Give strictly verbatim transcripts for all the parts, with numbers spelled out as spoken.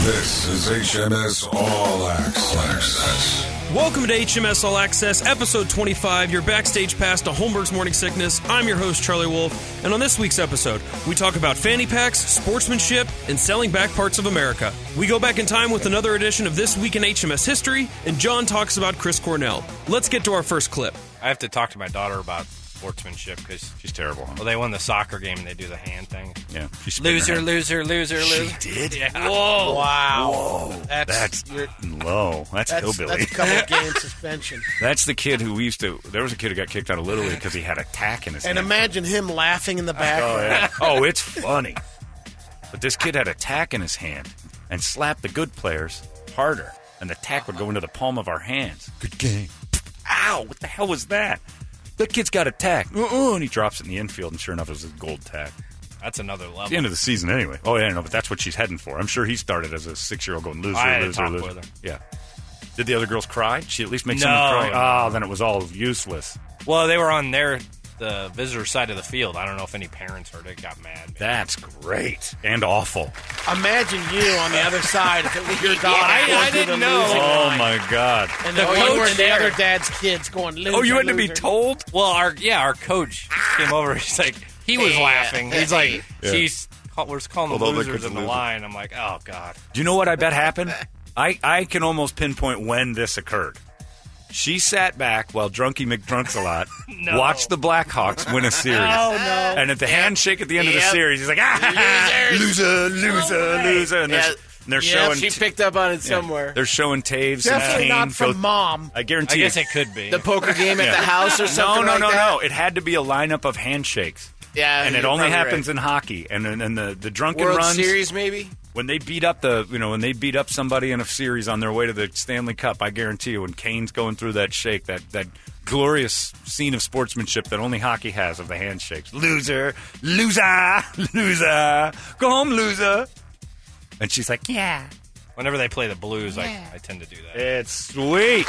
This is H M S All Access. Welcome to H M S All Access, episode twenty-five, your backstage pass to Holmberg's Morning Sickness. I'm your host, Charlie Wolf, and on this week's episode, we talk about fanny packs, sportsmanship, and selling back parts of America. We go back in time with another edition of This Week in H M S History, and John talks about Chris Cornell. Let's get to our first clip. I have to talk to my daughter about sportsmanship because she's terrible. Huh? Well, they won the soccer game and they do the hand thing. Yeah, loser, loser, loser, loser. She did. Yeah. Whoa! Wow! Whoa! That's, that's low. That's, that's hillbilly. That's a couple game suspension. That's the kid who we used to. There was a kid who got kicked out of Little League because he had a tack in his. And hand. imagine him laughing in the background. Oh, yeah. Oh, it's funny. But this kid had a tack in his hand and slapped the good players harder, and the tack would go into the palm of our hands. Good game. Ow! What the hell was that? That kid's got a tack. Uh-uh, and he drops it in the infield, and sure enough, it was a gold tack. That's another level. It's the end of the season anyway. Oh, yeah, no, but that's what she's heading for. I'm sure he started as a six-year-old going, loser, I had loser, to talk loser. with her. Yeah. Did the other girls cry? Did she at least make No. someone cry? Oh, then it was all useless. Well, they were on their the visitor side of the field. I don't know if any parents heard it, got mad. Maybe. That's great. And awful. Imagine you on the other side if it was your daughter. I- going I through didn't the know. losing Oh, line. my God. And the, The coach coach and the there. other dad's kids going, loser, Oh, you had to be loser. told? Well, our yeah, our coach came over. He's like, he was Yeah. laughing. He's like, Yeah. she's we're calling Although the the losers kids in the are losing. line. I'm like, oh god. Do you know what I bet happened? I, I can almost pinpoint when this occurred. She sat back while Drunky McDrunks-a-lot No. watched the Blackhawks win a series. Oh, no. And at the handshake at the end of the Yep. series, he's like, ah, loser, loser, loser. And they're, Yeah. and they're Yeah, showing... she picked up on it somewhere. They're showing Taves Definitely and not Kane. from go- mom. I guarantee I guess you. it could be. The poker game at Yeah. the house or No, something no, like no, that? no. It had to be a lineup of handshakes. Yeah, And it you're only probably happens right. in hockey. And and and the, the drunken World runs... Series, maybe? When they beat up the, you know, when they beat up somebody in a series on their way to the Stanley Cup, I guarantee you, when Kane's going through that shake, that that glorious scene of sportsmanship that only hockey has of the handshakes. Loser, loser, loser, go home, loser. And she's like, yeah, Whenever they play the Blues, I, I tend to do that. it's sweet.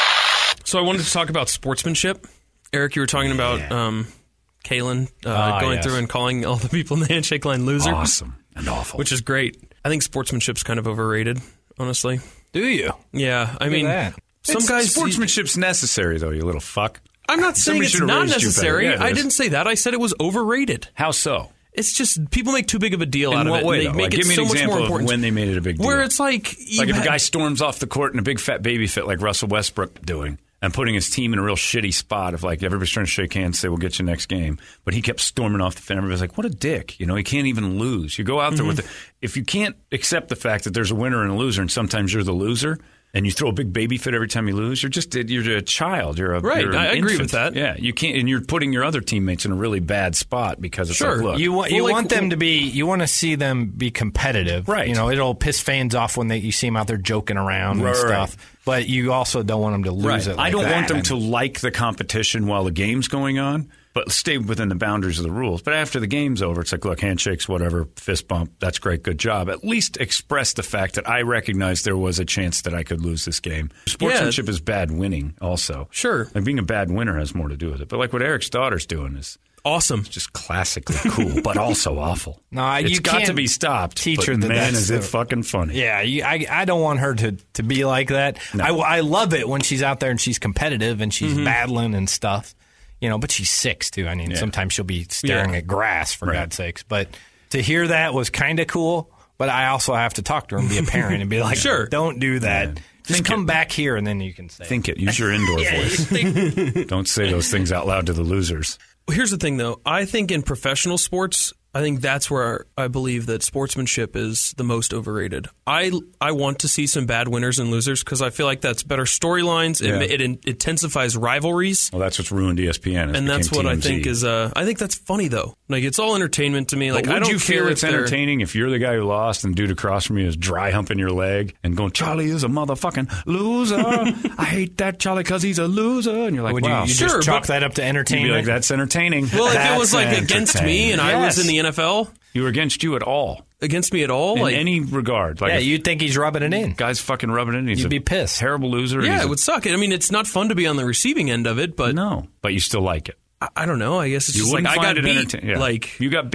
So I wanted to talk about sportsmanship. Eric, you were talking about um, Kalen uh, Ah, going yes. through and calling all the people in the handshake line loser. Awesome and awful. Which is great. I think sportsmanship's kind of overrated, honestly. Do you? Yeah, I mean, that. some It's- guys. sportsmanship's necessary, though, you little fuck. I'm not saying Somebody it's should have not raised you better. necessary. Yeah, it I is. didn't say that. I said it was overrated. How so? It's just people make too big of a deal out In of what it. way, and though? they make Like, it give me so an much example more of important. when they made it a big deal. Where it's like, you Like if a had- guy storms off the court in a big fat baby fit like Russell Westbrook doing and putting his team in a real shitty spot of like everybody's trying to shake hands, say we'll get you next game. But he kept storming off the field. Everybody's like, what a dick. You know, he can't even lose. You go out there with Mm-hmm. the, if you can't accept the fact that there's a winner and a loser and sometimes you're the loser and you throw a big baby fit every time you lose, you're just you're a child. You're a Right, you're an I agree infant. with that. Yeah, you can't, and you're putting your other teammates in a really bad spot because it's Sure. like, look, You want you Well, like, want them to be you want to see them be competitive, Right. You know, it'll piss fans off when they you see them out there joking around Right, and right. stuff. But you also don't want them to lose Right. it. I like don't that. want them to like the competition while the game's going on, but stay within the boundaries of the rules. But after the game's over, it's like, look, handshakes, whatever, fist bump, that's great, good job. At least express the fact that I recognize there was a chance that I could lose this game. Sportsmanship is bad winning also. Sure. Like being a bad winner has more to do with it. But like what Eric's daughter's doing is awesome. just classically cool, but also awful. No, it's you got to can't be stopped. teach but her that man, that's is the- it fucking funny. Yeah, you, I I don't want her to, to be like that. No. I, I love it when she's out there and she's competitive and she's Mm-hmm. battling and stuff. You know, but she's six too. I mean, Yeah. sometimes she'll be staring Yeah. at grass for Right. God's sakes. But to hear that was kind of cool. But I also have to talk to her and be a parent and be like, Sure. don't do that. Yeah. Just Think come it. back here and then you can say. Think it. Use your indoor voice. Don't say those things out loud to the losers. Here's the thing, though. I think in professional sports, I think that's where I believe that sportsmanship is the most overrated. I I want to see some bad winners and losers because I feel like that's better storylines. Yeah. It, it in- intensifies rivalries. Well, that's what's ruined E S P N. It And that's became what I T M Z. think is. Uh, I think that's funny though. Like it's all entertainment to me. Like But would I don't you care feel if it's they're- entertaining if you're the guy who lost and dude across from you is dry humping your leg and going, Charlie is a motherfucking loser. I hate that Charlie because he's a loser. And you're like, Would you, wow. you Sure, just chalk but- that up to You'd entertainment? be like, that's entertaining. Well, if That's it was like against me and I was Yes. in the N F L, You were against you at all. against me at all, In like any regard. Like yeah, if you'd think he's rubbing it in. guy's fucking rubbing it in. He's You'd a be pissed. terrible loser. and yeah, he's it a- would suck. I mean, it's not fun to be on the receiving end of it, but No, but you still like it. I, I don't know. I guess it's You just like wouldn't I got find it beat. entertaining. Yeah. Like you got beat,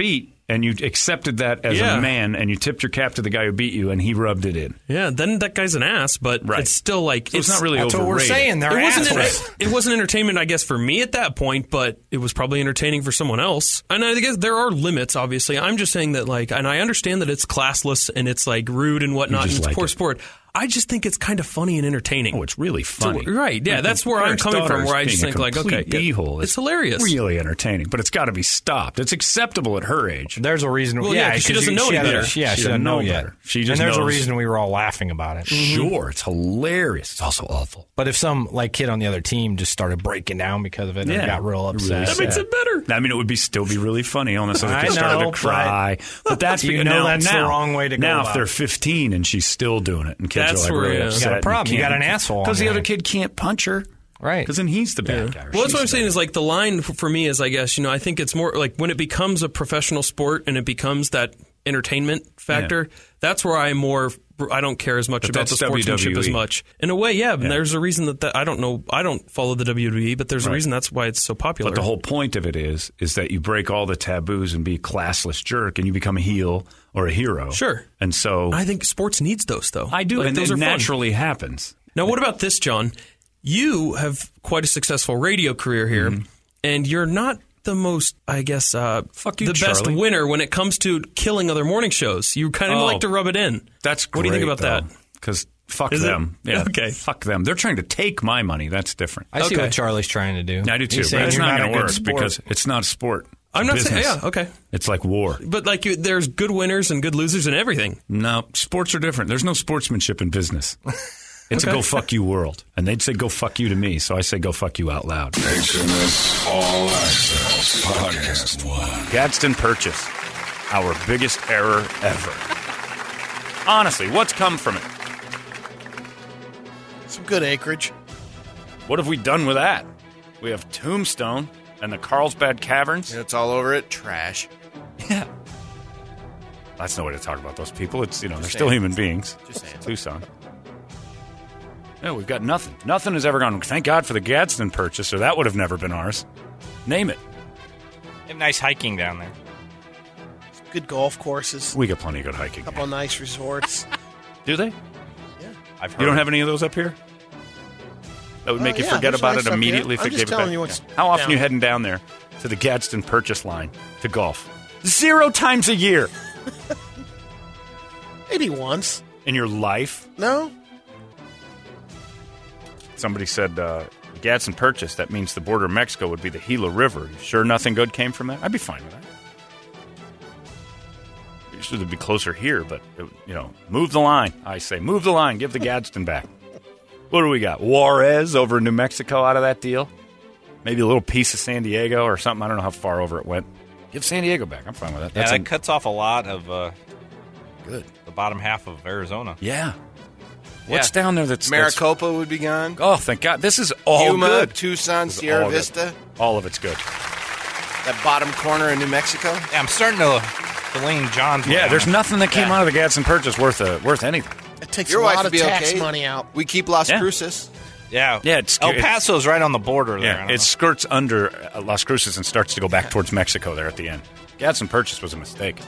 and you accepted that as Yeah. a man, and you tipped your cap to the guy who beat you, and he rubbed it in. Yeah, then that guy's an ass, but Right. it's still like So it's not really That's what we're overrated. saying. They're it wasn't assholes. it wasn't entertainment, I guess, for me at that point, but it was probably entertaining for someone else. And I guess there are limits, obviously. I'm just saying that, like, and I understand that it's classless and it's like rude and whatnot, just and it's like poor it. sport. I just think it's kind of funny and entertaining. Oh, it's really funny. So- right, yeah, Like, that's where I'm Eric's coming from, daughter's where I just being a think, like, complete okay, yeah, b-hole it's is hilarious. really entertaining, but it's got to be stopped. It's acceptable at her age. There's a reason. Well, yeah, yeah, 'cause she 'cause doesn't you- know she any hasn't- better. Yeah, She she, doesn't doesn't know know yet. better. She just and there's knows- a reason we were all laughing about it. Sure, it's hilarious. It's also awful. But if some like kid on the other team just started breaking down because of it Yeah. and got real Really upset, That makes sad. it better. I mean, it would be still be really funny unless the I kid started know, to cry. But, that's you because know now, that's the now, wrong way to go Now, about if they're it. fifteen and she's still doing it, and kids That's are like where, really yeah. upset, You got a problem. You can't- got an asshole on because the your other hands. kid can't punch her, Right. Because then he's the bad guy. or Well, that's she's what I'm the saying bad is like the line f- for me is, I guess, you know, I think it's more like when it becomes a professional sport and it becomes that entertainment factor, that's where I more, I don't care as much But about the that's sportsmanship W W E. as much. In a way, yeah, and there's a reason that, that I don't know, I don't follow the W W E, but there's a Right. reason that's why it's so popular. But the whole point of it is, is that you break all the taboos and be a classless jerk, and you become a heel or a hero. Sure. And so I think sports needs those, though. I do, Like, and those it are fun. naturally happens. Now, what about this, John? You have quite a successful radio career here, Mm-hmm. and you're not the most, I guess, uh, Fuck you, the best Charlie. winner when it comes to killing other morning shows. You kind of Oh. like to rub it in. That's great. What do you think about that? Because fuck Is it? them. Yeah. Okay. Fuck them. They're trying to take my money. That's different. I see Okay. what Charlie's trying to do. I do too. He's But saying it's you're not a going to good work sport. because it's not a sport. It's I'm a not business. saying, yeah, okay. It's like war. But like, you, there's good winners and good losers and everything. No, sports are different. There's no sportsmanship in business. It's Okay. a go fuck you world. And they'd say go fuck you to me, so I say go fuck you out loud. H M S All Access Podcast One. Gadsden Purchase, our biggest error ever. Honestly, what's come from it? Some good acreage. What have we done with that? We have Tombstone and the Carlsbad Caverns. It's all over it. Trash. Yeah. That's no way to talk about those people. It's, you know, they're Just still saying. human beings. Just saying. Tucson. Yeah, we've got nothing. Nothing has ever gone. Thank God for the Gadsden Purchase, or that would have never been ours. Name it. They have nice hiking down there. Good golf courses. We got plenty of good hiking. couple of nice resorts. Do they? I've heard. You don't have any of those up here? That would Oh, make you yeah, forget there's about nice it up immediately here. if I'm it just gave it telling back. you what's How often down are you there. heading down there to the Gadsden Purchase line to golf? Zero times a year Maybe once. in your life. No? Somebody said uh, the Gadsden Purchase, that means the border of Mexico would be the Gila River. You sure nothing good came from that? I'd be fine with that. Usually it'd be closer here, but, it, you know, move the line. I say, move the line. Give the Gadsden back. What do we got? Juarez over in New Mexico out of that deal? Maybe a little piece of San Diego or something. I don't know how far over it went. Give San Diego back. I'm fine with that. Yeah, That's that a- cuts off a lot of uh, good. the bottom half of Arizona. Yeah. What's down there that's... that's Maricopa would be gone. oh, thank God. This is all Yuma, good. Tucson, This is Sierra all good. Vista. All of it's good. That bottom corner of New Mexico. Yeah, I'm starting to, to lean John's way Yeah, on there's it. nothing that came Yeah. out of the Gadsden Purchase worth uh, worth anything. It takes Your a wife lot would of be tax okay. money out. We keep Las Yeah. Cruces. Yeah, Yeah, it's- El it's- Paso's right on the border there. I Yeah, don't it skirts under uh, Las Cruces and starts to go back towards Mexico there at the end. Gadsden Purchase was a mistake.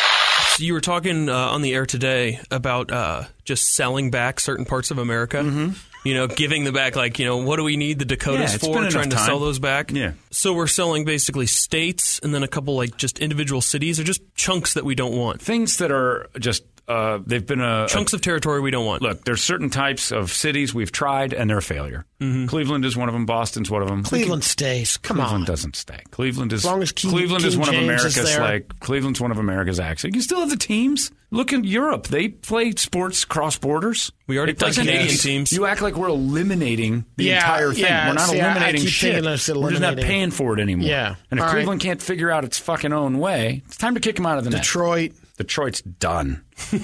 So you were talking uh, on the air today about uh, just selling back certain parts of America. Mm-hmm. You know, giving them back, like, you know, what do we need the Dakotas Yeah, it's for? been enough Trying to time. sell those back. Yeah. So we're selling basically states and then a couple, like, just individual cities or just chunks that we don't want. Things that are just, uh, they've been a... Chunks of territory we don't want. Look, there's certain types of cities we've tried and they're a failure. Mm-hmm. Cleveland is one of them. Boston's one of them. Cleveland stays. Come Cleveland on. doesn't stay. Cleveland is As long as King- Cleveland is King one of James is America's there. like Cleveland's one of America's acts. You can still have the teams. Look in Europe; they play sports cross borders. We already It play doesn't- Canadian it's- teams. You act like we're eliminating the Yeah, entire thing. yeah, We're not see, I- I eliminating keep shit. thinking it's We're just not eliminating. paying for it anymore. Yeah. And if All right. Cleveland can't figure out its fucking own way, it's time to kick them out of the net. Detroit. Detroit's done.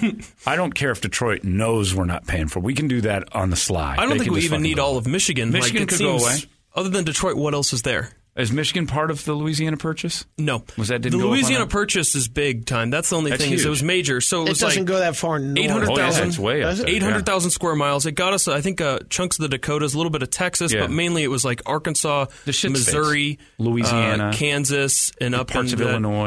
I don't care if Detroit knows we're not paying for it. We can do that on the sly. I don't They think can we just even fucking need go. all of Michigan. Michigan like, it could go seems, away. Other than Detroit, what else is there? Is Michigan part of the Louisiana Purchase? No. Was that- didn't the go up on Louisiana that? Purchase is big time. That's the only That's thing is it huge. was major. So it, It was doesn't like go that far north. eight hundred Oh, yeah, thousand. it's way up Does it? there. eight hundred thousand square miles. It got us, I think, uh, chunks of the Dakotas, a little bit of Texas, Yeah. but mainly it was like Arkansas, The shit Missouri, states. Louisiana, uh, Kansas, and up parts of into Illinois.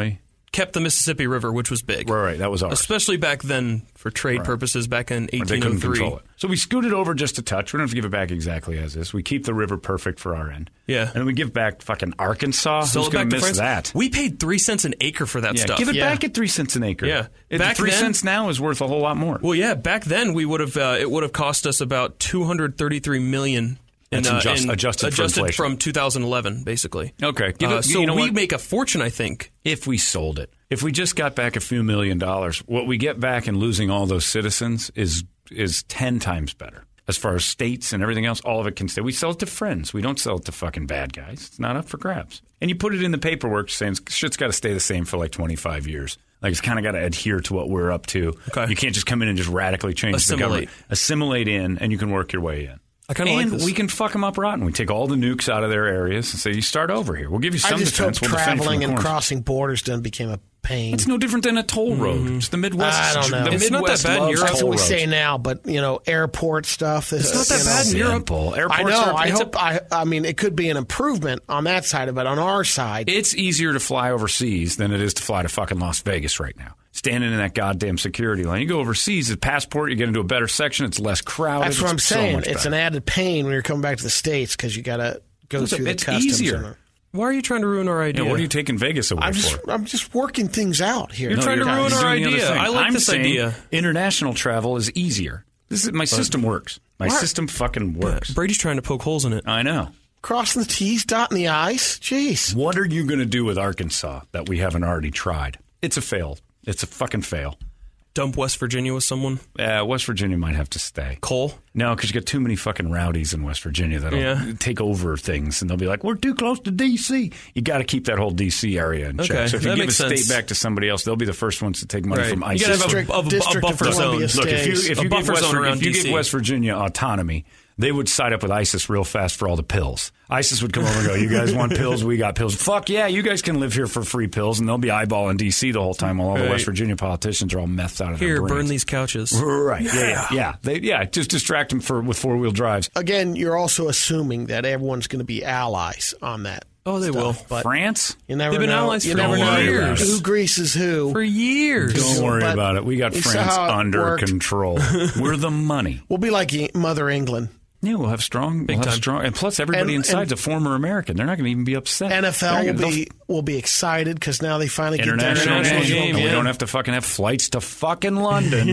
kept the Mississippi River, which was big. Right, right, that was ours. Especially back then for trade Right. purposes back in They eighteen oh couldn't three. control it. So we scooted over just a touch. We don't have to give it back exactly as is. We keep the river perfect for our end. Yeah. And then we give back fucking Arkansas. Sell Who's it back going to to miss France. that? We paid three cents an acre for that Yeah, stuff. give it Yeah. back at three cents an acre. Yeah. It, Back three then- cents now is worth a whole lot more. Well, yeah, back then we would have uh, it would have cost us about two hundred thirty-three million. In, That's uh, adjust- in- adjusted for inflation. from two thousand eleven, basically. Okay. Give Uh, it- so you know we what? make a fortune, I think. If we sold it, if we just got back a few million dollars, what we get back in losing all those citizens is is ten times better. As far as states and everything else, all of it can stay. We sell it to friends. We don't sell it to fucking bad guys. It's not up for grabs. And you put it in the paperwork saying shit's got to stay the same for like twenty-five years. Like it's kind of got to adhere to what we're up to. Okay. You can't just come in and just radically change Assimilate. the government. Assimilate in, and you can work your way in. I kind of like And this. we can fuck them up rotten. We take all the nukes out of their areas and say, you start over here. We'll give you some I just hope defense. We'll defend from traveling the and corners. crossing borders doesn't become a pain. It's no different than a toll road. It's the Midwest. I don't know. The It's not that Midwest bad in loves Europe. That's toll what we roads. say now, but you know, airport stuff. Is, It's not that you bad in know, Europe. Simple. I Airports know. are- I it's a- hope. I. I mean, it could be an improvement on that side of it. On our side, It's easier to fly overseas than it is to fly to fucking Las Vegas right now. Standing in that goddamn security line. You go overseas, the passport, you get into a better section, it's less crowded. that's what It's I'm so saying. much It's better. an added pain when you're coming back to the States because you got to go It's a- through the it's customs. easier. and the- Why are you trying to ruin our idea? Yeah, what are you taking Vegas away I'm just. for? I'm just working things out here. You're trying to you're- ruin you're our doing the other idea. thing. I like I'm this saying idea. International travel is easier. This is my system works. My system fucking works. Brady's trying to poke holes in it. I know. Crossing the T's, dotting the I's. Jeez. What are you going to do with Arkansas that we haven't already tried? It's a fail. It's a fucking fail. Dump West Virginia with someone. Uh, West Virginia might have to stay. Coal. No, because you got too many fucking rowdies in West Virginia that'll Yeah. take over things, and they'll be like, "We're too close to D C" You got to keep that whole D C area in Okay, check. So if you that give a makes state sense. back to somebody else, they'll be the first ones to take money Right. from You ISIS. gotta have a, District- a, a District of buffer zone. Columbia Look, if you stays. if A you, give buffer West, zone Vir- around if you D C. give West Virginia autonomy, they would side up with ISIS real fast for all the pills. ISIS would come over and go, "You guys want pills? We got pills. Fuck yeah, you guys can live here for free pills," and they'll be eyeballing D C the whole time while all the Right. West Virginia politicians are all methed out of Here, their brains. burn these couches. Right? Yeah, yeah, yeah. They, yeah. Just distract them for with four wheel drives. Again, you're also assuming that everyone's going to be allies on that. Oh, they stuff, will. But France? you never They've been know. allies you for never know years. who greases who. For years. Don't worry But about it. We got you saw France how it under worked. control. We're the money. We'll be like E- Mother England. Yeah, we'll have strong. Big we'll have time. strong, and plus everybody And- inside's and- a former American. They're not going to even be upset. N F L They're will gonna- be will be excited because now they finally international, get that international game, game, and yeah. we don't have to fucking have flights to fucking London.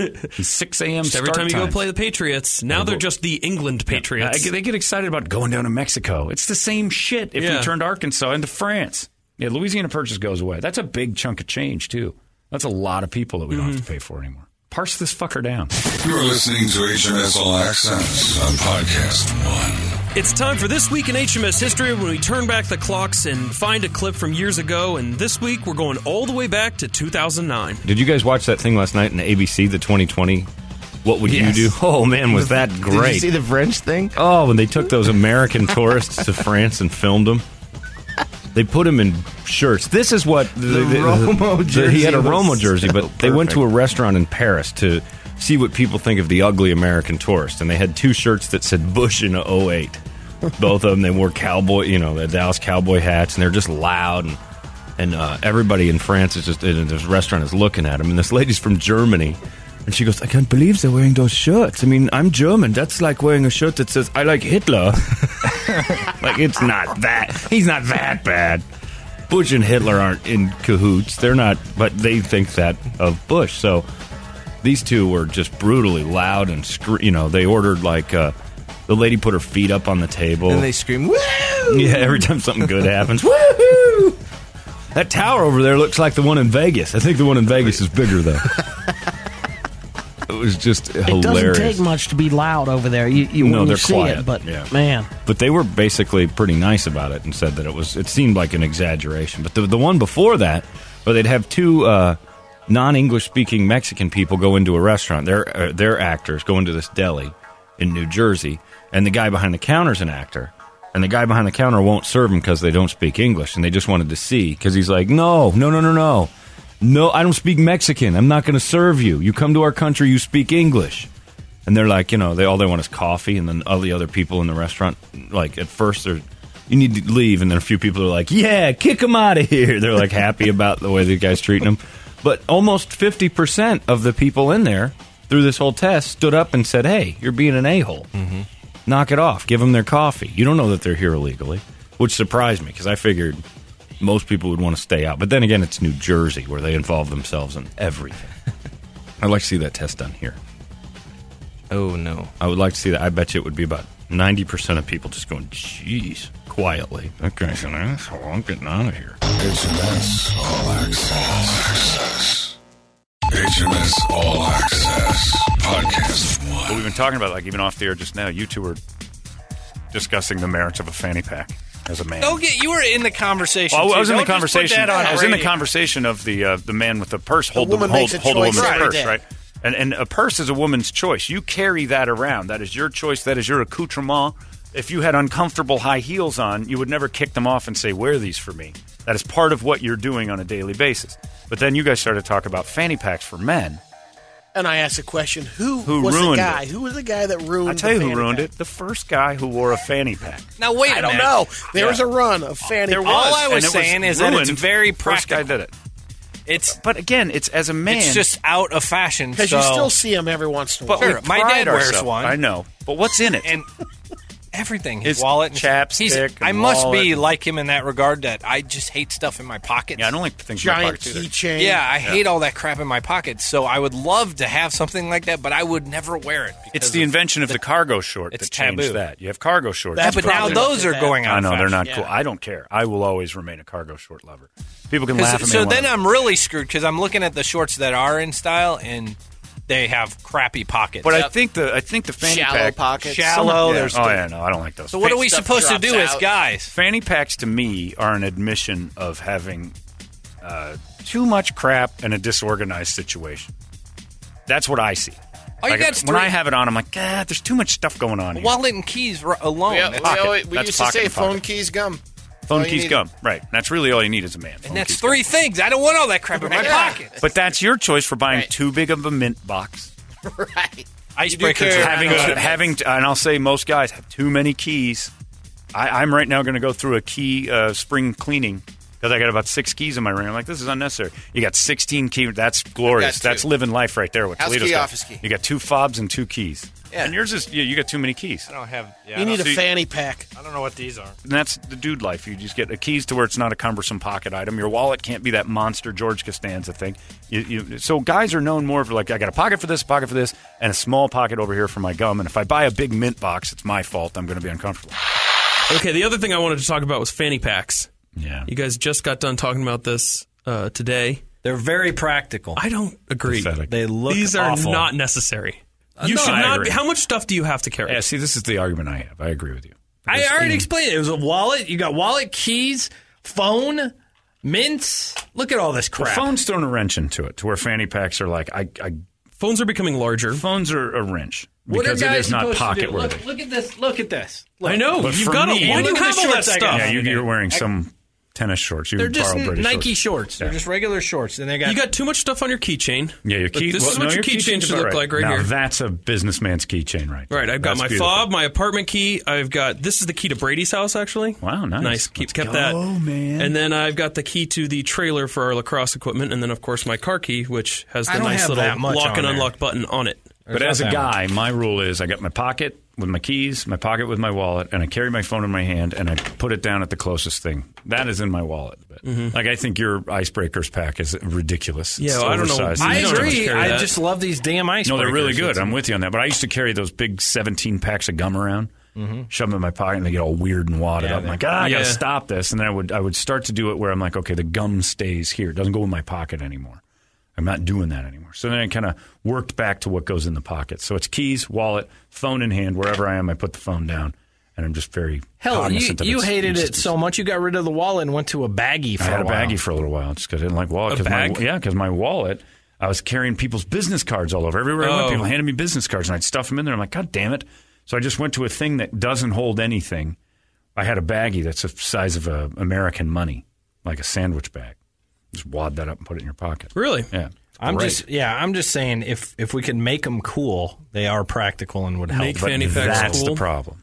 six a.m. Just every start time you go times. play the Patriots, now they're just the England Patriots. I get- they get excited about going down to Mexico. It's the same shit if Yeah. we turned Arkansas into France. Yeah, Louisiana Purchase goes away. That's a big chunk of change, too. That's a lot of people that we don't have Mm-hmm. to pay for anymore. Parse this fucker down. You're listening to H M S All Access on Podcast One. It's time for This Week in H M S History when we turn back the clocks and find a clip from years ago. And this week, we're going all the way back to two thousand nine. Did you guys watch that thing last night in the A B C, the twenty twenty? What would Yes. you do? Oh, man, was that Did great. you see the French thing? Oh, when they took those American tourists to France and filmed them. They put them in shirts. This is what... The, Romo the- jersey He had a was Romo jersey, so but they went to a perfect. restaurant in Paris to see what people think of the ugly American tourist. And they had two shirts that said Bush in oh eight. Both of them, they wore cowboy, you know, the Dallas cowboy hats, and they're just loud. And, and uh, everybody in France is just, in this restaurant is looking at them. And this lady's from Germany. And she goes, I can't believe they're wearing those shirts. I mean, I'm German. That's like wearing a shirt that says, I like Hitler. Like, it's not that. He's not that bad. Bush and Hitler aren't in cahoots. They're not, but they think that of Bush. So these two were just brutally loud and, scre- you know, they ordered like, uh, the lady put her feet up on the table. And they scream, woo! Yeah, every time something good happens, woohoo! That tower over there looks like the one in Vegas. I think the one in Vegas is bigger, though. It was just It hilarious. doesn't take much to be loud over there. You, you, No, when they're you see quiet, it, but yeah. man, But they were basically pretty nice about it and said that it was. It seemed like an exaggeration. But the the one before that, where they'd have two uh, non-English speaking Mexican people go into a restaurant. They're uh, they're actors go into this deli in New Jersey, and the guy behind the counter's an actor. And the guy behind the counter won't serve them because they don't speak English, and they just wanted to see because he's like, no, no, no, no, no, no, I don't speak Mexican. I'm not going to serve you. You come to our country, you speak English. And they're like, you know, they all they want is coffee, and then all the other people in the restaurant, like at first they're you need to leave. And then a few people are like, yeah, kick them out of here. They're like happy about the way the guy's treating them. But almost fifty percent of the people in there through this whole test stood up and said, hey, you're being an a-hole. Mm-hmm. Knock it off. Give them their coffee. You don't know that they're here illegally, which surprised me because I figured most people would want to stay out. But then again, it's New Jersey where they involve themselves in everything. I'd like to see that test done here. Oh, no. I would like to see that. I bet you it would be about ninety percent of people just going, geez, quietly. That guy's an asshole. I'm getting out of here. H M S All Access. H M S All Access. Podcast What one. we've been talking about, like even off the air just now, you two were discussing the merits of a fanny pack as a man. Don't get, you were in the conversation. Well, I was too. in the Don't just put conversation. that on I was in the radio. conversation of the uh, the man with the purse. Hold the, woman hold, makes a hold a choice woman's every purse, day. right? And and a purse is a woman's choice. You carry that around. That is your choice. That is your accoutrement. If you had uncomfortable high heels on, you would never kick them off and say, wear these for me. That is part of what you're doing on a daily basis. But then you guys started to talk about fanny packs for men. And I asked the question, who, Who was the ruined guy? it? Who was the guy that ruined I'll tell you the who fanny ruined pack? it. The first guy who wore a fanny pack. Now, wait a I don't minute. know. There Yeah. was a run of fanny There packs. was. All I was and it saying is that it's ruined. very First guy practical. did it. It's But again, it's as a man. it's just out of fashion. Because so, you still see them every once in a while. But we Sure, my pride dad wears ourselves- one. I know. But what's in it? and everything. His His wallet, and chapstick He's, and I must wallet. be like him in that regard. That I just hate stuff in my pockets. yeah, I don't like things in my Giant pockets either. keychain. Yeah, I hate all that crap in my pockets. So I would love to have something like that, but I would never wear it. It's because the of- invention of the cargo short it's that changed taboo. that. You have cargo shorts. Yeah, That's but now probably those what are did going that. out. I of know they're fashion. not Yeah. cool. I don't care. I will always remain a cargo short lover. People can 'Cause- laugh at me. So and then whatever. I'm really screwed because I'm looking at the shorts that are in style and they have crappy pockets. But I think the I think the fanny Shallow pack pockets. Shallow. Yeah. There's Oh the- yeah, no, I don't like those. So what are we Stuff supposed to drops do as out. guys? Fanny packs to me are an admission of having uh, too much crap and a disorganized situation. That's what I see. All you Like, got is when three- I have it on, I'm like, God, there's too much stuff going on here. Wallet and keys r- alone. We, That's- we, Pocket. always, we That's used to pocket say and pocket. phone, keys, gum. Phone, all you keys, need. gum. Right. That's really all you need as a man. Phone, and that's keys, three gum. things. I don't want all that crap in my Yeah. pockets. But that's your choice for buying Right. too big of a mint box. Right. Icebreakers carry are around having a lot to, of having to, and I'll say most guys have too many keys. I, I'm right now going to go through a key uh, spring cleaning because I got about six keys in my ring. I'm like, this is unnecessary. You got sixteen keys. That's glorious. two. That's living life right there. What House Toledo's key, got. office key. You got two fobs and two keys. Yeah. And yours is yeah, you got too many keys. I don't have. Yeah, You I need don't, a See- fanny pack. I don't know what these are. And that's the dude life. You just get a keys to where it's not a cumbersome pocket item. Your wallet can't be that monster George Costanza thing. You, you, so guys are known more for like, I got a pocket for this, a pocket for this, and a small pocket over here for my gum. And if I buy a big mint box, it's my fault. I'm going to be uncomfortable. Okay, the other thing I wanted to talk about was fanny packs. Yeah. You guys just got done talking about this uh, today. They're very practical. I don't agree. Pathetic. They look These are awful. not necessary. You no, should I not. agree. Be, how much stuff do you have to carry? Yeah, see, this is the argument I have. I agree with you. I Because already in- explained it. It was a wallet. You got wallet, keys, phone, mints. Look at all this The crap. phone's thrown a wrench into it to where fanny packs are like, I, I Phones are becoming larger. phones are a wrench What are because it guys is not supposed to pocket do? worthy. Look, look at this. Look at this. Look. I know. But You've for got to. me- Why do you Look at have the all that shorts I got stuff? Yeah, on. you, Okay. you're wearing some tennis shorts. You They're just borrow British Nike shorts. shorts. They're Yeah. just regular shorts, and they got. You got too much stuff on your keychain. Yeah, your Look, key. This well, is no, what your keychain keychain's should about look like right now, here. That's a businessman's keychain, right? Right, there. I've got That's my beautiful. fob, my apartment key. I've got this is the key to Brady's house, actually. Wow, nice. nice. Keep Let's kept go, that. man. And then I've got the key to the trailer for our lacrosse equipment, and then of course my car key, which has I the don't nice have little that much lock on and there. unlock button on it. But There's as a not that guy, my rule is I got my pocket with my keys, my pocket with my wallet, and I carry my phone in my hand, and I put it down at the closest thing. That is in my wallet. But, Like, I think your Icebreakers pack is ridiculous. Yeah, It's well, I don't know. oversized. I I You don't have to agree. carry I that. just love these damn ice. No, they're really breakers. good. It's- I'm with you on that. But I used to carry those big seventeen packs of gum around, shove them in my pocket, and they get all weird and wadded Yeah, up. I'm they- like, ah, I got Yeah. to stop this. And then I would, I would start to do it where I'm like, okay, the gum stays here. It doesn't go in my pocket anymore. I'm not doing that anymore. So then I kind of worked back to what goes in the pocket. So it's keys, wallet, phone in hand. Wherever I am, I put the phone down, and I'm just very Hell, you, cognizant of you its hated it uses. so much you got rid of the wallet and went to a baggie for I had a a while. baggie for a little while just because I didn't like wallet. A 'cause bag? My, yeah, because my wallet, I was carrying people's business cards all over. Everywhere I went, Oh. people handed me business cards, and I'd stuff them in there. I'm like, God damn it. So I just went to a thing that doesn't hold anything. I had a baggie that's the size of a American money, like a sandwich bag. Just wad that up and put it in your pocket. Really? Yeah. I'm Great. just yeah. I'm just saying if if we could make them cool, they are practical and would help. Make But fanny packs that's cool. the problem.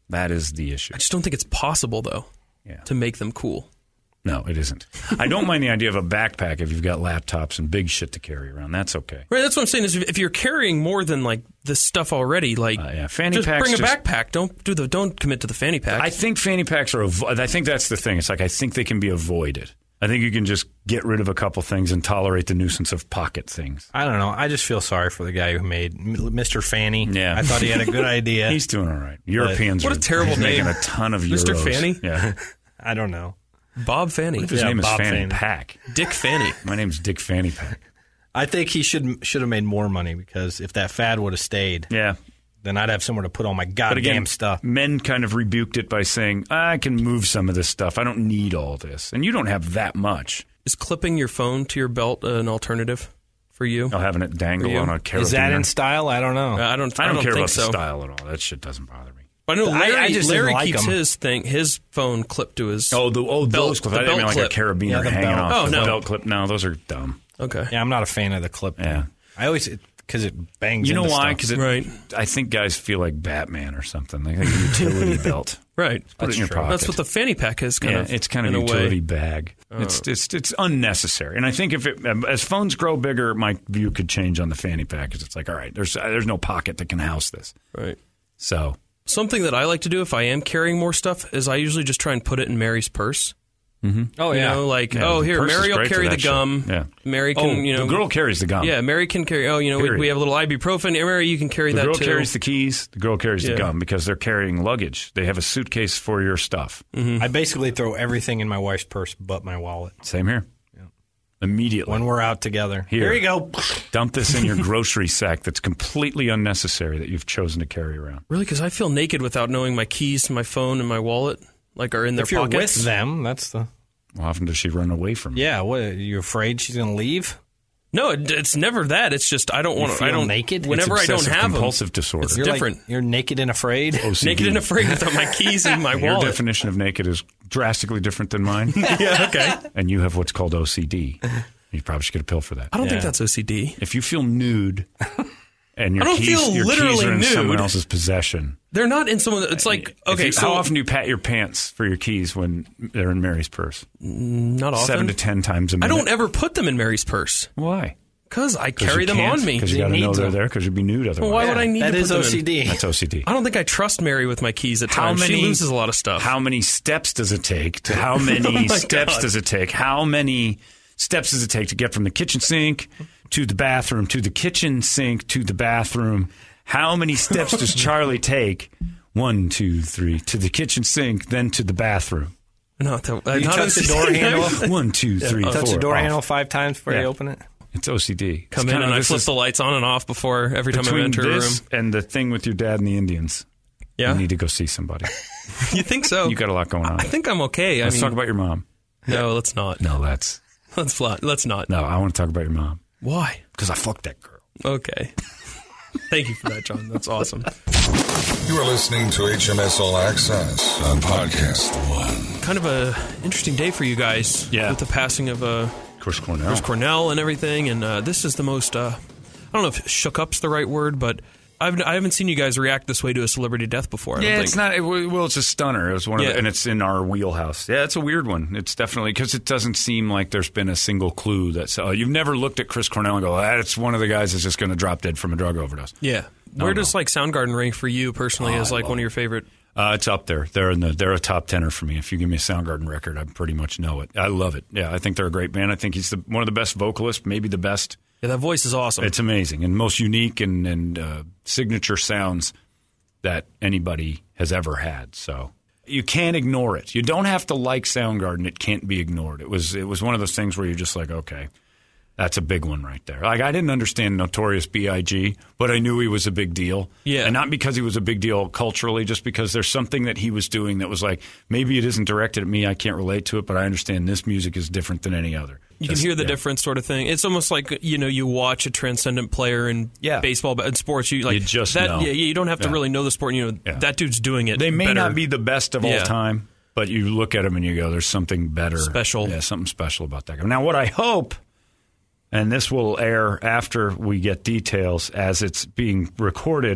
That is the issue. I just don't think it's possible, though, Yeah. to make them cool. No, it isn't. I don't mind the idea of a backpack if you've got laptops and big shit to carry around. That's okay. Right, that's what I'm saying. Is if you're carrying more than like this stuff already, like Uh, yeah, fanny just packs bring a just- backpack. Don't do the. Don't commit to the fanny pack. I think fanny packs are. Avo- I think that's the thing. It's like I think they can be avoided. I think you can just get rid of a couple things and tolerate the nuisance of pocket things. I don't know. I just feel sorry for the guy who made M- Mister Fanny. Yeah. I thought he had a good idea. He's doing all right. Europeans What are a terrible he's making name. a ton of euros. Mister Fanny? Yeah. I don't know. Bob Fanny. His Yeah, name Bob is Fanny, Fanny. Pack. Dick Fanny. My name's Dick Fanny Pack. I think he should should have made more money because if that fad would have stayed, Yeah. then I'd have somewhere to put all my But goddamn again, stuff. men kind of rebuked it by saying, I can move some of this stuff. I don't need all this. And you don't have that much. Is clipping your phone to your belt an alternative for you? Oh, having it dangle For you? on a carabiner. Is that in style? I don't know. Uh, I don't. I don't, care think about so. the style at all. That shit doesn't bother me. But I know I- Larry, I just didn't Larry like keeps 'em. his thing, his phone clipped to his. Oh, the oh belt- those clips. the I didn't belt mean like clip. a carabiner Yeah, the hanging belt. off. Oh, the no. belt clip. No, those are dumb. Okay. Yeah, I'm not a fan of the clip. Yeah. I always because it bangs. You know into why? stuff. Because Right. I think guys feel like Batman or something. Like a utility belt. Right. Put it in your pocket. That's what the fanny pack is. Kind yeah, of. it's kind of in a a utility way. bag. It's it's it's unnecessary. And I think if it as phones grow bigger, my view could change on the fanny pack. Because it's like, all right, there's there's no pocket that can house this. Right. So Something that I like to do if I am carrying more stuff is I usually just try and put it in Mary's purse. Oh You yeah. know, like, Yeah, oh, the here, purse is Mary will great for carry the that shit. gum. Yeah. Mary can, oh, you know. the girl carries the gum. Yeah, Mary can carry, oh, you know, we, Period. we have a little ibuprofen. Mary, you can carry The that girl too. carries the keys. The girl carries Yeah. the gum because they're carrying luggage. They have a suitcase for your stuff. I basically throw everything in my wife's purse but my wallet Same here. Immediately. when we're out together. Here. Here you go. Dump this in your grocery sack that's completely unnecessary that you've chosen to carry around. Really? Because I feel naked without knowing my keys, my phone, and my wallet, like, are in their If you're pockets. with them, that's the How often does she run away from you? yeah. What are you afraid she's going to leave? No, it, it's never that. It's just I don't You want to. I feel don't. naked? Whenever It's I don't obsessive have them, compulsive disorder. It's You're different. Like, you're naked and afraid. O C D. Naked and afraid without my keys and my Your wallet. definition of naked is drastically different than mine. Yeah, okay. And you have what's called O C D. You probably should get a pill for that. I don't think Yeah. that's O C D. If you feel nude and your I don't keys, feel your keys literally are in someone nude. else's possession. They're not in someone. It's like If okay. you- so how often do you pat your pants for your keys when they're in Mary's purse? not often. Seven to ten times a I minute. don't ever put them in Mary's purse Why? because I carry them on me. Because you You got to need know they're them. there because you'd be nude otherwise. Well, why would I need that to is put them O C D. That's O C D. in? I don't think I trust Mary with my keys at How times. many, She loses a lot of stuff. How many steps does it take? To how many Oh my steps God. does it take? How many steps does it take to get from the kitchen sink to the bathroom, to the kitchen sink, to the bathroom? How many steps does Charlie take? One, two, three, to the kitchen sink, then to the bathroom. No, that, You not touch the O C D. door handle. One, two, three, Touch four, the door off. handle five times before Yeah. you open it. It's O C D. Come It's in kinda- and I this flip is the lights on and off before every time I between enter a room. this and the thing with your dad and the Indians. Yeah, You need to go see somebody. you think so? You got a lot going on. I think I'm okay. Let's I mean, talk about your mom. no, let's not. No, let's Let's fly. Let's not. no. I want to talk about your mom Why? because I fucked that girl. Okay. Thank you for that, John. That's awesome. You are listening to H M S All Access on Podcast One. Kind of a interesting day for you guys. Yeah. With the passing of uh, Chris Cornell. Chris Cornell and everything, and uh, this is the most. Uh, I don't know if shook up's the right word, but I've I haven't seen you guys react this way to a celebrity death before. I don't Yeah, think. it's not. It, well, it's a stunner. It was one of, Yeah. the, and it's in our wheelhouse. Yeah, it's a weird one. It's definitely because it doesn't seem like there's been a single clue that's. Uh, you've never looked at Chris Cornell and go, "That's one of the guys that's just going to drop dead from a drug overdose." Yeah. No, Where no. does like Soundgarden rank for you personally Oh, as I like love one of it. your favorite? Uh, it's up there. They're in the. They're a top tenner for me. If you give me a Soundgarden record, I pretty much know it. I love it. Yeah, I think they're a great band. I think he's the, one of the best vocalists, maybe the best. Yeah, that voice is awesome. It's amazing and most unique and and uh, signature sounds that anybody has ever had. So you can't ignore it. You don't have to like Soundgarden. It can't be ignored. It was it was one of those things where you're just like, okay, that's a big one right there. Like I didn't understand Notorious B I G, but I knew he was a big deal. Yeah. And not because he was a big deal culturally, just because there's something that he was doing that was like, maybe it isn't directed at me. I can't relate to it, but I understand this music is different than any other. You Just- can hear the yeah. difference, sort of thing. It's almost like you know you watch a transcendent player in Yeah. baseball and sports. You like You just that. know. Yeah, you don't have to Yeah. really know the sport. You know Yeah. that dude's doing it. They may better. not be the best of all Yeah. time, but you look at them and you go, there's something better. Special. Yeah, something special about that guy. Now, what I hope, and this will air after we get details as it's being recorded,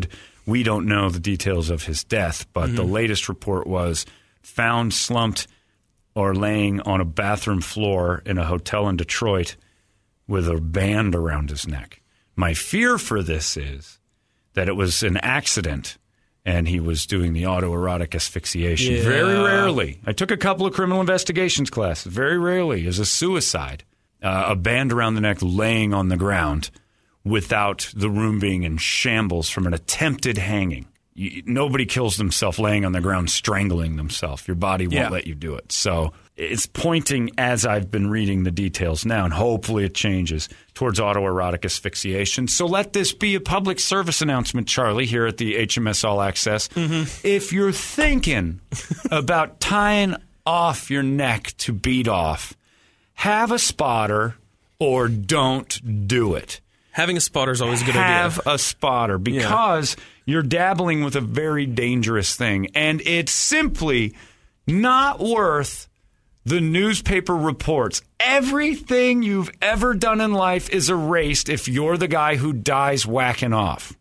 We don't know the details of his death, but mm-hmm. the latest report was found slumped or laying on a bathroom floor in a hotel in Detroit with a band around his neck. My fear for this is that it was an accident and he was doing the autoerotic asphyxiation. Yeah. Very rarely. I took a couple of criminal investigations classes. Very rarely is a suicide. Uh, a band around the neck laying on the ground without the room being in shambles from an attempted hanging. You, nobody kills themselves laying on the ground strangling themselves. Your body won't Yeah. let you do it. So it's pointing, as I've been reading the details now, and hopefully it changes, towards autoerotic asphyxiation. So let this be a public service announcement, Charlie, here at the H M S All Access. Mm-hmm. If you're thinking about tying off your neck to beat off, have a spotter or don't do it. Having a spotter is always a good Have idea. a spotter because yeah. you're dabbling with a very dangerous thing, and it's simply not worth the newspaper reports. Everything you've ever done in life is erased if you're the guy who dies whacking off.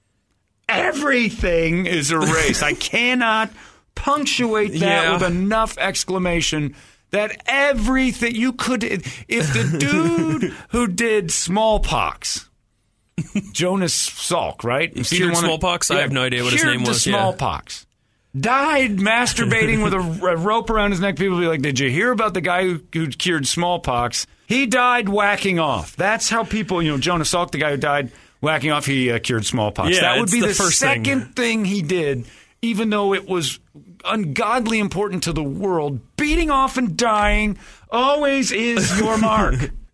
Everything is erased. I cannot punctuate that Yeah. with enough exclamation that everything you could, if the dude who did smallpox, Jonas Salk, right? He cured smallpox? I have no idea what his name was. Cured smallpox. Yeah. Died masturbating with a, a rope around his neck. People will be like, did you hear about the guy who, who cured smallpox? He died whacking off. That's how people, you know, Jonas Salk, the guy who died whacking off, he uh, cured smallpox. Yeah, that would it's be the the, first second thing. thing he did, even though it was ungodly important to the world. Beating off and dying always is your mark.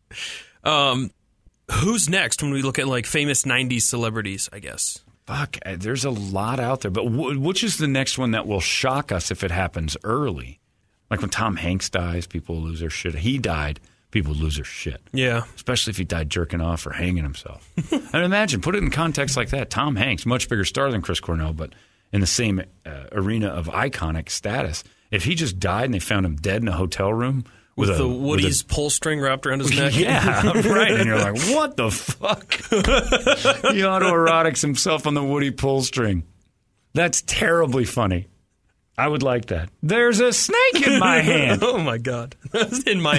Um, who's next when we look at like famous nineties celebrities, I guess? Fuck, uh, there's a lot out there. But w- which is the next one that will shock us if it happens early? Like when Tom Hanks dies, people lose their shit. He died, people lose their shit. Yeah. Especially if he died jerking off or hanging himself. And imagine, put it in context like that. Tom Hanks, much bigger star than Chris Cornell, but in the same uh, arena of iconic status. If he just died and they found him dead in a hotel room with, With a, the Woody's with pull string wrapped around his a, neck. yeah, right. And you're like, what the fuck? He autoerotics himself on the Woody pull string. That's terribly funny. I would like that. There's a snake in my hand. Oh my God, that's in my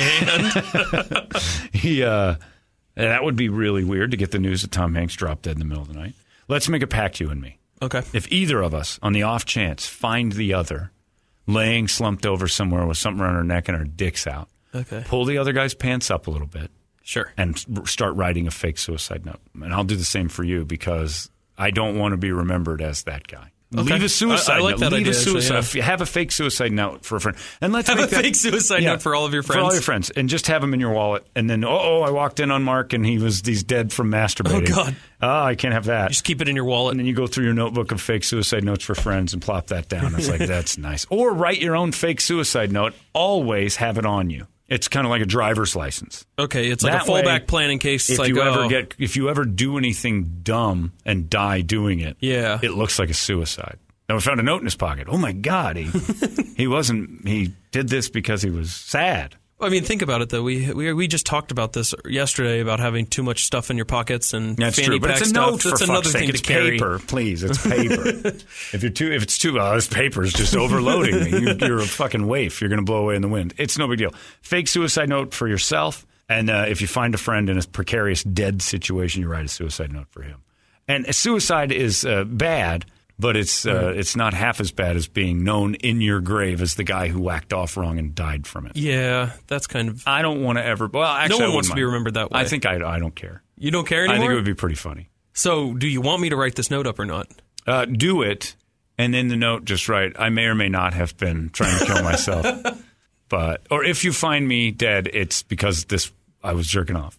hand. he, uh, that would be really weird to get the news that Tom Hanks dropped dead in the middle of the night. Let's make a pact, you and me. Okay. If either of us, on the off chance, find the other laying slumped over somewhere with something around our neck and our dicks out, Okay. pull the other guy's pants up a little bit Sure. and start writing a fake suicide note. And I'll do the same for you because I don't want to be remembered as that guy. Okay. Leave a suicide I- I like note. that Leave idea, a actually, suicide. yeah. If you have a fake suicide note for a friend, and let's Have make a that, fake suicide yeah, note for all of your For all friends? your friends, and just have them in your wallet. And then, oh, oh, I walked in on Mark, and he was he's dead from masturbating. Oh, God. Oh, I can't have that. Just keep it in your wallet. And then you go through your notebook of fake suicide notes for friends and plop that down. It's like, that's nice. Or write your own fake suicide note. Always have it on you. It's kind of like a driver's license. Okay, it's like That a fallback way, plan in case if it's like, you ever oh, get, if you ever do anything dumb and die doing it, Yeah. it looks like a suicide. Now we found a note in his pocket. Oh my God, he he wasn't. He did this because he was sad. I mean, think about it though. We we we just talked about this yesterday about having too much stuff in your pockets and That's fanny true, but pack it's a stuff. note for That's fuck's another sake. thing It's to carry. paper, please. It's paper. if you're too, if it's too, well, this paper is just overloading me. You're, you're a fucking waif. You're going to blow away in the wind. It's no big deal. Fake suicide note for yourself, and uh, if you find a friend in a precarious dead situation, you write a suicide note for him. And a suicide is uh, bad. But it's uh, it's not half as bad as being known in your grave as the guy who whacked off wrong and died from it. Yeah, that's kind of. I don't want to ever. Well, actually, no I one wants wouldn't to be mind. remembered that way. I think I, I don't care. You don't care anymore? I think it would be pretty funny. So, do you want me to write this note up or not? Uh, do it, and in the note, just write, I may or may not have been trying to kill myself. But or if you find me dead, it's because this I was jerking off,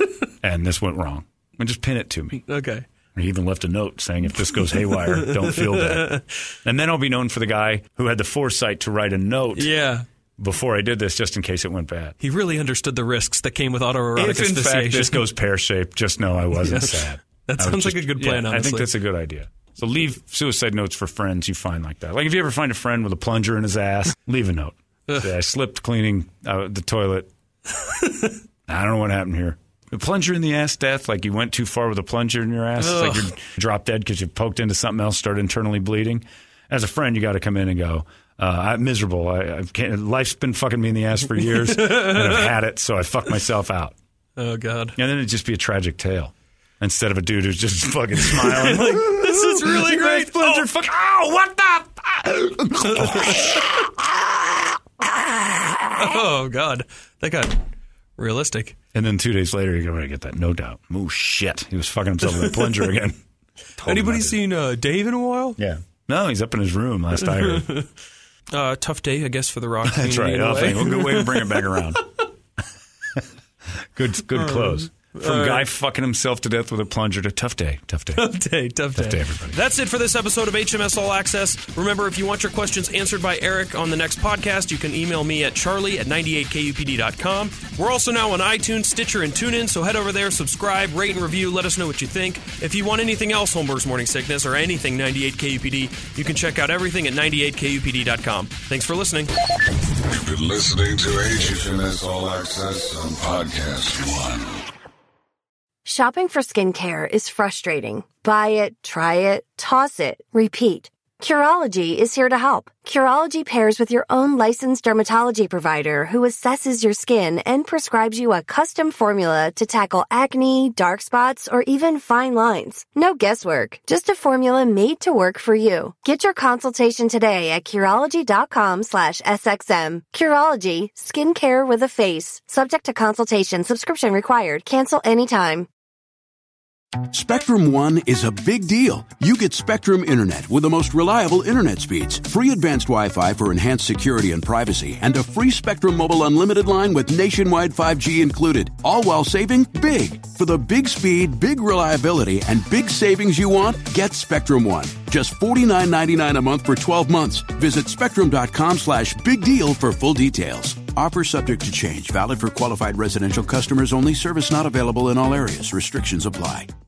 and this went wrong. And just pin it to me. Okay. He even left a note saying, if this goes haywire, don't feel bad. And then I'll be known for the guy who had the foresight to write a note Yeah. before I did this, just in case it went bad. He really understood the risks that came with autoerotic If, in asphyxiation. fact, this goes pear-shaped, just know I wasn't Yes. sad. That I was sounds like just- a good plan, yeah, I honestly. think that's a good idea. So leave suicide notes for friends you find like that. Like if you ever find a friend with a plunger in his ass, leave a note. Say, I slipped cleaning uh, the toilet. I don't know what happened here. A plunger in the ass death, like you went too far with a plunger in your ass. It's like you're drop dead because you poked into something else, started internally bleeding. As a friend, you got to come in and go, uh, I'm miserable. I, I can't, life's been fucking me in the ass for years, and I've had it, so I fucked myself out. Oh, God. And then it'd just be a tragic tale instead of a dude who's just fucking smiling. Like, this is really great. Plunger, Oh, fuck, ow, what the? oh, God. That got realistic. And then two days later, you're going to get that, no doubt. Oh, shit. He was fucking himself with a plunger again. Anybody seen uh, Dave in a while? Yeah. No, he's up in his room, last I heard. uh, tough day, I guess, for the rock That's community. right. in a way. We'll go way to bring it back around. good good close. From uh, guy fucking himself to death with a plunger to tough day. Tough day. Tough day, tough day. Tough day, everybody. That's it for this episode of H M S All Access. Remember, if you want your questions answered by Eric on the next podcast, you can email me at charlie at ninety-eight K U P D dot com. We're also now on iTunes, Stitcher, and TuneIn, so head over there, subscribe, rate, and review. Let us know what you think. If you want anything else Holmberg's Morning Sickness or anything ninety-eight K U P D, you can check out everything at ninety-eight K U P D dot com. Thanks for listening. You've been listening to H M S All Access on Podcast One. Shopping for skincare is frustrating. Buy it, try it, toss it, repeat. Curology is here to help. Curology pairs with your own licensed dermatology provider who assesses your skin and prescribes you a custom formula to tackle acne, dark spots, or even fine lines. No guesswork, just a formula made to work for you. Get your consultation today at Curology.com slash SXM. Curology, skincare with a face. Subject to consultation, subscription required. Cancel anytime. Spectrum One is a big deal. You get Spectrum Internet with the most reliable internet speeds, free advanced Wi-Fi for enhanced security and privacy, and a free Spectrum Mobile Unlimited line with nationwide five G included, all while saving big. For the big speed, big reliability, and big savings you want, get Spectrum One. Just forty-nine ninety-nine a month for twelve months. Visit spectrum.com slash big deal for full details. Offer subject to change. Valid for qualified residential customers only. Service not available in all areas. Restrictions apply.